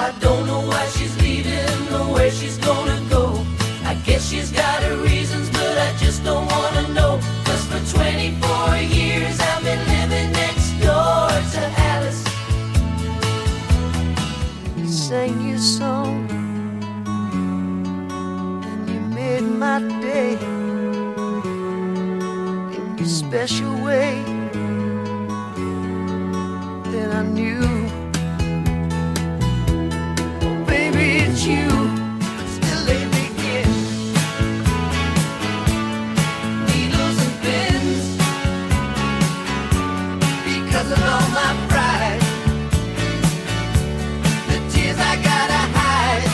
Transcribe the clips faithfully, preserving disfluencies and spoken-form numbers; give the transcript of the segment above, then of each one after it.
I don't know why she's leaving or where she's gonna go. I guess she's got her reasons, but I just don't wanna know. Cause for twenty-four years I've been living next door to Alice. You sang your song and you made my day in your special way. Then I knew, oh baby, it's you. Still lay me in needles and pins because of all my pride, the tears I gotta hide.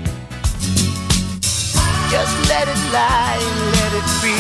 Just let it lie and let it be.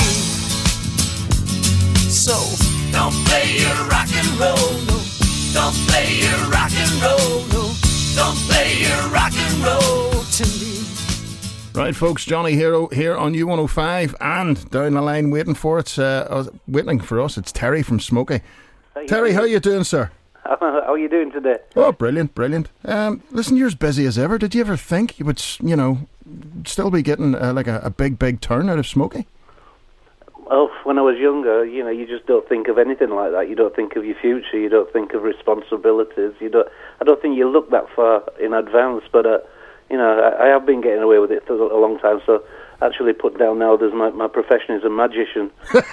So don't play your rock and roll, no. Don't play your rock and roll, no. Don't play your rock and roll to me. Right, folks, Johnny Hero here on U one oh five, and down the line waiting for it, uh, waiting for us, it's Terry from Smokey. Hey, Terry, how are you doing, sir? How are you doing today? Oh, brilliant, brilliant. Um, listen, you're as busy as ever. Did you ever think you would, you know, still be getting uh, like a, a big, big turn out of Smokey? Well, when I was younger, you know, you just don't think of anything like that. You don't think of your future. You don't think of responsibilities. You don't. I don't think you look that far in advance. But uh, you know, I, I have been getting away with it for a long time. So actually, put down nowadays, my my profession is a magician.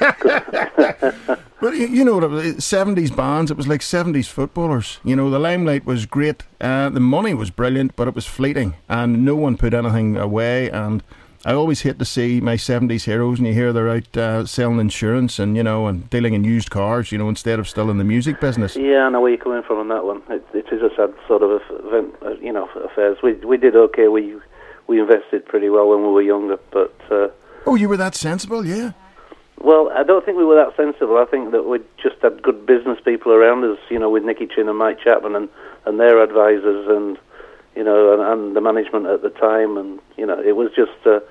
Well, you, you know what? It was, seventies bands. It was like seventies footballers. You know, the limelight was great. Uh, the money was brilliant, but it was fleeting, and no one put anything away. And I always hate to see my seventies heroes, and you hear they're out uh, selling insurance and, you know, and dealing in used cars, you know, instead of still in the music business. Yeah, I know where you're coming from on that one. It, it is a sad sort of event, uh, you know, affairs. We we did okay. We we invested pretty well when we were younger, but uh, oh, you were that sensible, yeah. Well, I don't think we were that sensible. I think that we just had good business people around us, you know, with Nicky Chin and Mike Chapman and, and their advisors and, you know, and, and the management at the time, and, you know, it was just, uh,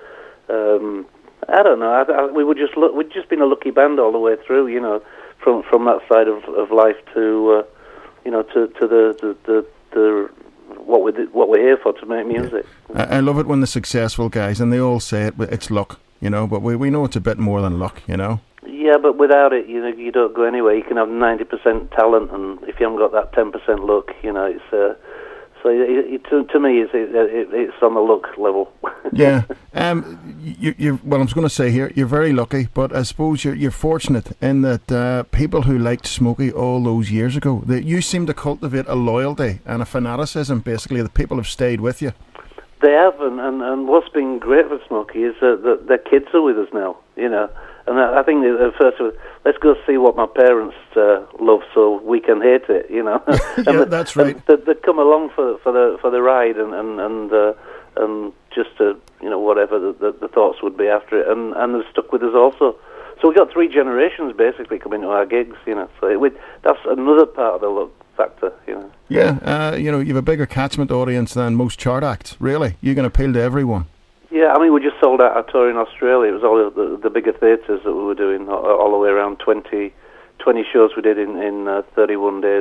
um, I don't know, I, I, we were just, look, we'd just been a lucky band all the way through, you know, from from that side of, of life to, uh, you know, to, to the, the, the, the what we're, what we're here for, to make music. Yeah. I, I love it when the successful guys, and they all say it, it's luck, you know, but we, we know it's a bit more than luck, you know. Yeah, but without it, you know, you don't go anywhere. You can have ninety percent talent, and if you haven't got that ten percent luck, you know, it's... Uh, So it, it, to, to me, it's, it, it, it's on the luck level. Yeah. Um. You, you. Well, I was going to say here, you're very lucky, but I suppose you're you're fortunate in that uh, people who liked Smokey all those years ago, that you seem to cultivate a loyalty and a fanaticism. Basically, that people have stayed with you. They have, and, and, and what's been great for Smokey is that, that their kids are with us now. You know, and I, I think at first, let's go see what my parents uh, love, so we can hate it. You know, yeah, the, that's right. They, they come along for for the for the ride, and and and, uh, and just to, you know, whatever the, the, the thoughts would be after it, and and they're stuck with us also. So we got three generations basically coming to our gigs. You know, so it, we, that's another part of the luck factor. You know. Yeah, uh, you know, you have a bigger catchment audience than most chart acts. Really, you can appeal to everyone. Yeah, I mean, we just sold out our tour in Australia. It was all the, the bigger theatres that we were doing, all, all the way around twenty, twenty shows we did in, in uh, thirty-one days,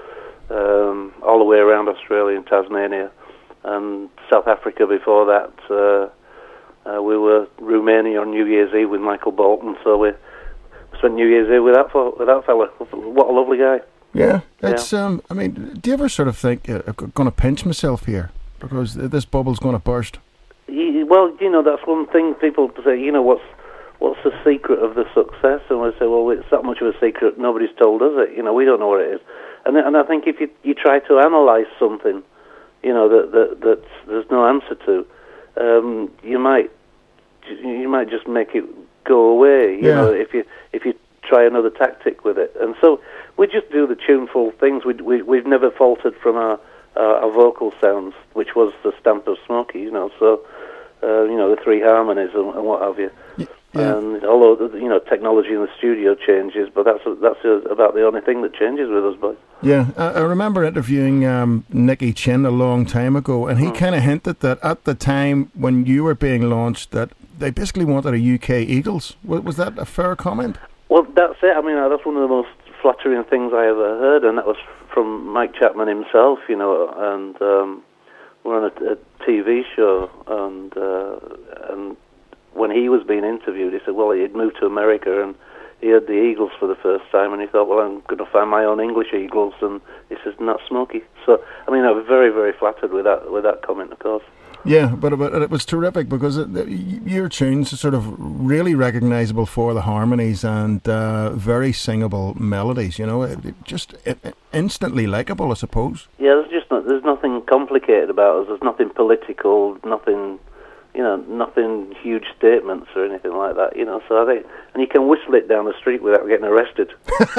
um, all the way around Australia and Tasmania, and South Africa before that. Uh, uh, we were Romania on New Year's Eve with Michael Bolton, so we spent New Year's Eve with that, with that fella. What a lovely guy. Yeah, it's. Yeah. Um, I mean, do you ever sort of think, uh, I'm going to pinch myself here because this bubble's going to burst? Well, you know, that's one thing people say, you know, what's what's the secret of the success? And we say, well, it's that much of a secret, nobody's told us it. You know, we don't know what it is. And and I think if you you try to analyse something, you know, that, that that there's no answer to, um, you might you might just make it go away. You yeah. know, if you if you try another tactic with it. And so we just do the tuneful things. We we we've never faltered from our uh, our vocal sounds, which was the stamp of Smokey. You know, so. Uh, you know, the three harmonies and, and what have you. Yeah. And although, you know, technology in the studio changes, but that's that's about the only thing that changes with us, boys. Yeah, I, I remember interviewing um, Nicky Chin a long time ago, and he mm. kind of hinted that at the time when you were being launched, that they basically wanted a U K Eagles. Was, was that a fair comment? Well, that's it. I mean, that's one of the most flattering things I ever heard, and that was from Mike Chapman himself, you know, and... Um, were on a, a T V show, and uh, and when he was being interviewed, he said, well, he'd moved to America and he heard the Eagles for the first time, and he thought, well, I'm going to find my own English Eagles, and he says, not Smokey. So, I mean, I was very, very flattered with that with that comment, of course. Yeah, but, but it was terrific because it, your tunes are sort of really recognisable for the harmonies and uh, very singable melodies. You know, it, it just it, it instantly likeable, I suppose. Yeah, there's just not, there's nothing complicated about us. There's nothing political, nothing, you know, nothing huge statements or anything like that. You know, so I think, and you can whistle it down the street without getting arrested.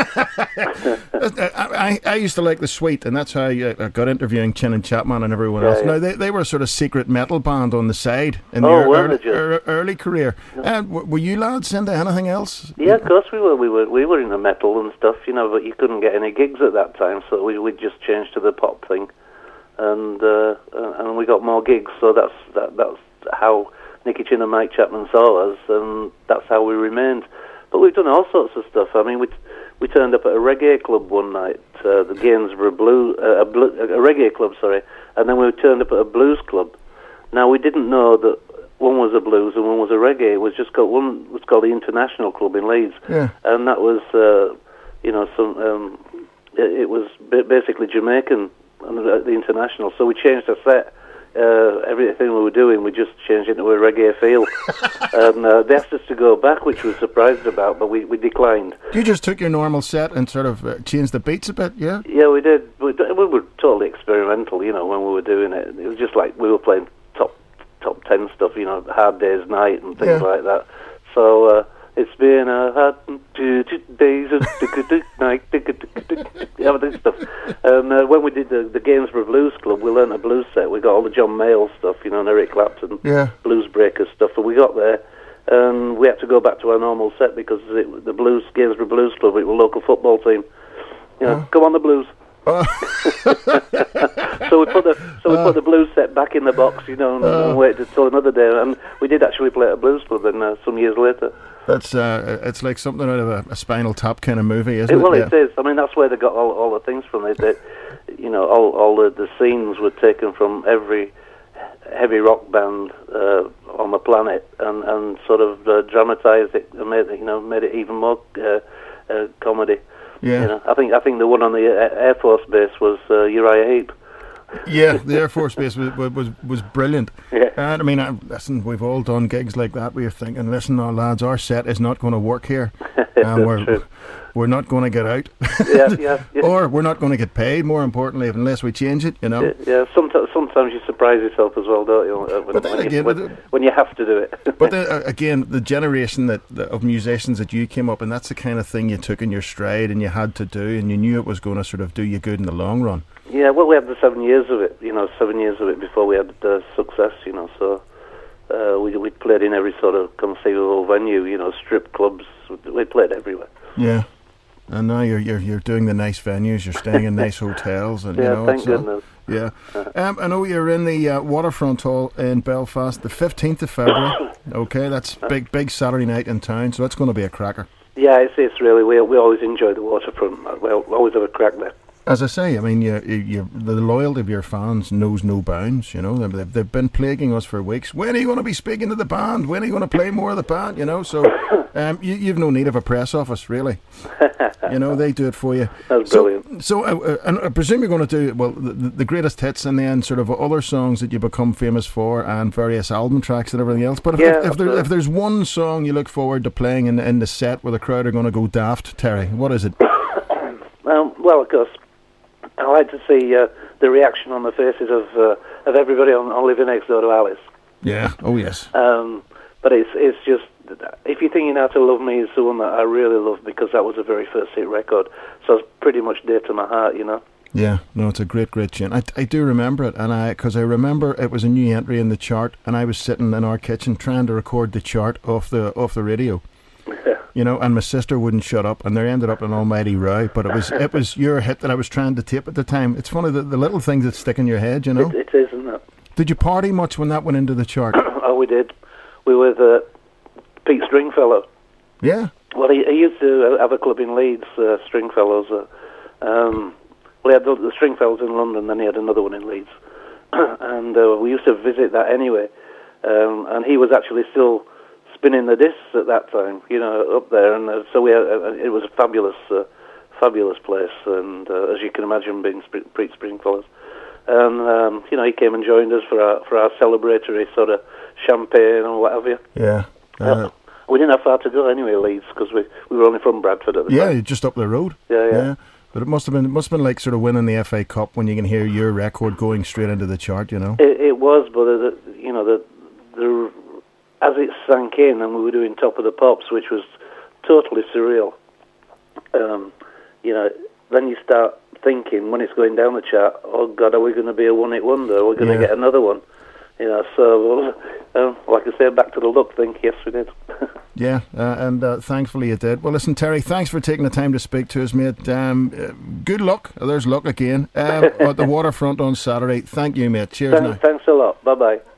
I, I used to like the Sweet, and that's how I got interviewing Chin and Chapman and everyone yeah, else. Yeah. Now they they were a sort of secret metal band on the side in oh, their weren't early, they just? early, early career. Yeah. Uh, were you lads into anything else? Yeah, of course we were. We were we were into metal and stuff, you know, but you couldn't get any gigs at that time, so we we just changed to the pop thing, and uh, and we got more gigs. So that's that that's how Nicky Chin and Mike Chapman saw us, and that's how we remained. But we've done all sorts of stuff. I mean, we we turned up at a reggae club one night, uh, the Gainsborough Blue, uh, a, blu- a reggae club, sorry, and then we turned up at a blues club. Now we didn't know that one was a blues and one was a reggae. It was just called one was called the International Club in Leeds, yeah. and that was uh, you know some um, it, it was basically Jamaican and the International. So we changed our set. Uh, everything we were doing, we just changed into a reggae feel. and uh, they asked us to go back, which we were surprised about, but we, we declined. You just took your normal set and sort of uh, changed the beats a bit, yeah? Yeah, we did. We, we were totally experimental, you know, when we were doing it. It was just like we were playing top top ten stuff, you know, Hard Day's Night and things yeah. like that. So uh, it's been a hard two days of night, yeah, this stuff. And uh, when we did the, the Gainsborough Blues Club, we learnt a blues set. We got all the John Mayall stuff, you know, and Eric Clapton, yeah. Blues Breakers stuff. And we got there, and we had to go back to our normal set because it, the Blues Gainsborough Blues Club, it was a local football team. You know, oh. Come on the Blues. Oh. so we put the so we uh. put the blues set back in the box, you know, and, uh. and waited until another day. And we did actually play at a blues club, and uh, some years later. That's uh, it's like something out of a, a Spinal Tap kind of movie, isn't it? it? Well, yeah. it is. I mean, that's where they got all, all the things from. They, they, you know, all all the, the scenes were taken from every heavy rock band uh, on the planet, and, and sort of uh, dramatised it and made it, you know, made it even more uh, uh, comedy. Yeah. You know, I think I think the one on the Air Force Base was uh, Uriah Heep. Yeah, the Air Force Base was was was brilliant. Yeah. And I mean, I, listen, we've all done gigs like that. We're thinking, listen, our lads, our set is not going to work here, and we're true. we're not going to get out. Yeah, yeah, yeah. Or we're not going to get paid. More importantly, unless we change it, you know. Yeah, yeah. Sometimes, sometimes you surprise yourself as well, don't you? When, but then when, again, you, when, when you have to do it. But then, uh, again, the generation that, that of musicians that you came up, and that's the kind of thing you took in your stride, and you had to do, and you knew it was going to sort of do you good in the long run. Yeah, well, we had the seven years of it, you know, seven years of it before we had uh, success, you know, so uh, we we played in every sort of conceivable venue, you know, strip clubs, we played everywhere. Yeah, and now you're you're you're doing the nice venues, you're staying in nice hotels, and yeah, you know, thank so, goodness. Yeah, um, I know you're in the uh, Waterfront Hall in Belfast, the fifteenth of February. Okay, that's big big Saturday night in town, so that's going to be a cracker. Yeah, it's it's really we we always enjoy the Waterfront. We always have a crack there. As I say, I mean, you, you, you, the loyalty of your fans knows no bounds, you know. They've, they've been plaguing us for weeks. When are you going to be speaking to the band? When are you going to play more of the band, you know? So um, you, you've no need of a press office, really. You know, they do it for you. That's so, brilliant. So uh, and I presume you're going to do, well, the, the greatest hits and then sort of other songs that you become famous for and various album tracks and everything else. But if, yeah, if, if, there, if there's one song you look forward to playing in, in the set where the crowd are going to go daft, Terry, what is it? um, well, of course, I like to see uh, the reaction on the faces of uh, of everybody on, on Living Next Door to Alice. Yeah. Oh yes. Um, but it's it's just If You're Thinking How to Love Me is the one that I really love because that was the very first hit record. So it's pretty much dear to my heart, you know. Yeah, no, it's a great, great tune. I, I do remember it, and I because I remember it was a new entry in the chart, and I was sitting in our kitchen trying to record the chart off the off the radio. You know, and my sister wouldn't shut up, and there ended up an almighty row. But it was it was your hit that I was trying to tape at the time. It's funny, the, the little things that stick in your head, you know. It, it is, isn't it? Did you party much when that went into the chart? Oh, we did. We were with uh, Pete Stringfellow. Yeah. Well, he, he used to have a club in Leeds, uh, Stringfellows. Uh, um, well, he had the, the Stringfellows in London, then he had another one in Leeds. and uh, we used to visit that anyway. Um, and he was actually still spinning the discs at that time, you know, up there, and uh, so we had, uh, it was a fabulous, uh, fabulous place, and uh, as you can imagine, being Sp- Preet Springfellers. And um, you know, he came and joined us for our for our celebratory sort of champagne and what have you. Yeah. Uh, uh, we didn't have far to go anyway, Leeds, because we, we were only from Bradford at the yeah, time. just up the road. Yeah, yeah, yeah. But it must have been it must have been like sort of winning the F A Cup when you can hear your record going straight into the chart, you know. It, it was, but uh, the, you know, the the as it sank in, and we were doing Top of the Pops, which was totally surreal. Um, you know, then you start thinking when it's going down the chart, oh God, are we going to be a one-hit wonder? Are we going to Yeah. get another one? You know, so uh, like I say, back to the luck thing. Yes, we did. Yeah, uh, and uh, thankfully it did. Well, listen, Terry, thanks for taking the time to speak to us, mate. Um, uh, good luck. There's luck again um, at the Waterfront on Saturday. Thank you, mate. Cheers thanks, now. thanks a lot. Bye bye.